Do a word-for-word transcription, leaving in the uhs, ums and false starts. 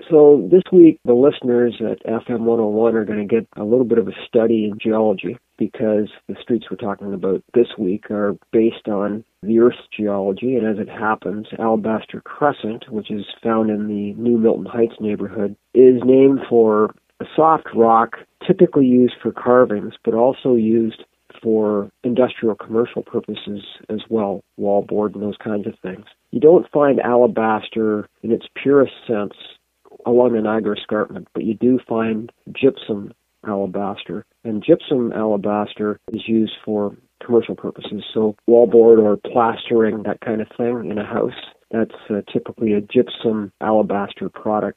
So this week, the listeners at F M one oh one are going to get a little bit of a study in geology because the streets we're talking about this week are based on the Earth's geology. And as it happens, Alabaster Crescent, which is found in the New Milton Heights neighborhood, is named for a soft rock typically used for carvings, but also used for industrial commercial purposes as well, wallboard and those kinds of things. You don't find alabaster in its purest sense along the Niagara Escarpment, but you do find gypsum alabaster. And gypsum alabaster is used for commercial purposes, so wallboard or plastering, that kind of thing in a house. That's uh, typically a gypsum alabaster product.